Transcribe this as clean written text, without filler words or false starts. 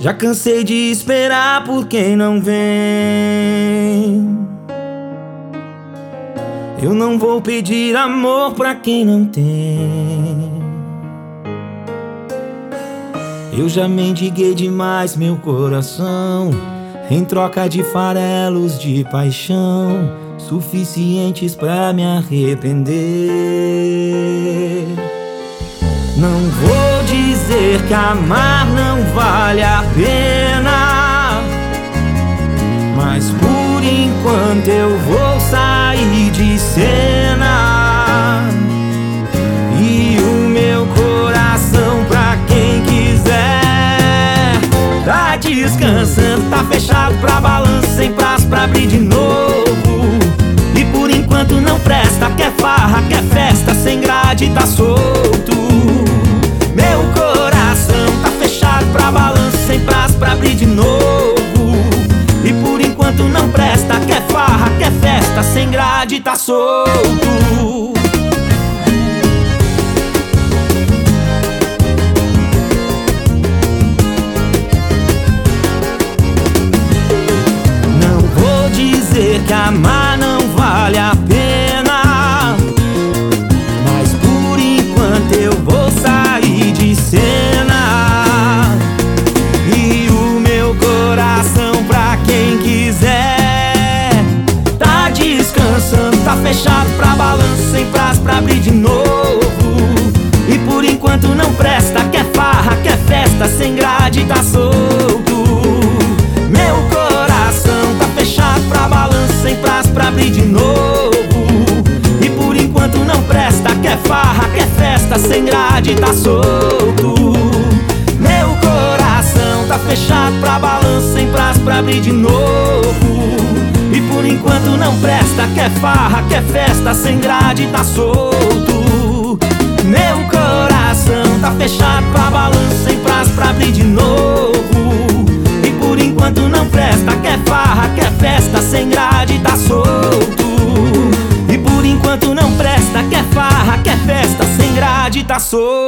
Já cansei de esperar por quem não vem. Eu não vou pedir amor pra quem não tem. Eu já mendiguei demais meu coração em troca de farelos de paixão suficientes pra me arrepender. Não vou dizer que amar não vale a pena, mas por enquanto eu vou sair de cena. E o meu coração, pra quem quiser, tá descansando, tá fechado pra balanço, sem prazo pra abrir de novo. E por enquanto não presta, quer farra, quer festa, sem grade, tá solto. Meu coração tá fechado pra balanço, sem prazo pra abrir de novo. E por enquanto não presta, quer farra, quer festa, sem grade, tá solto. Não vou dizer que amar não vale a pena, mas por enquanto eu vou sair de cena. E o meu coração, pra quem quiser, tá descansando, tá fechado pra balanço, sem prazo pra abrir de novo. E por enquanto não presta, quer farra, quer festa, sem grade, tá solto. Meu coração tá fechado pra balanço, sem prazo pra abrir de novo. E por enquanto não presta, quer farra, quer festa, sem grade, tá solto. Meu coração tá fechado pra balanço, sem prazo pra abrir de novo. E por enquanto não presta, quer farra, quer festa, sem grade, tá solto. Meu coração tá fechado pra balanço, sem prazo pra abrir de novo. E por enquanto não presta, quer farra, quer festa, sem grade, tá solto. E por enquanto não presta, quer farra, quer festa, sem grade, tá solto.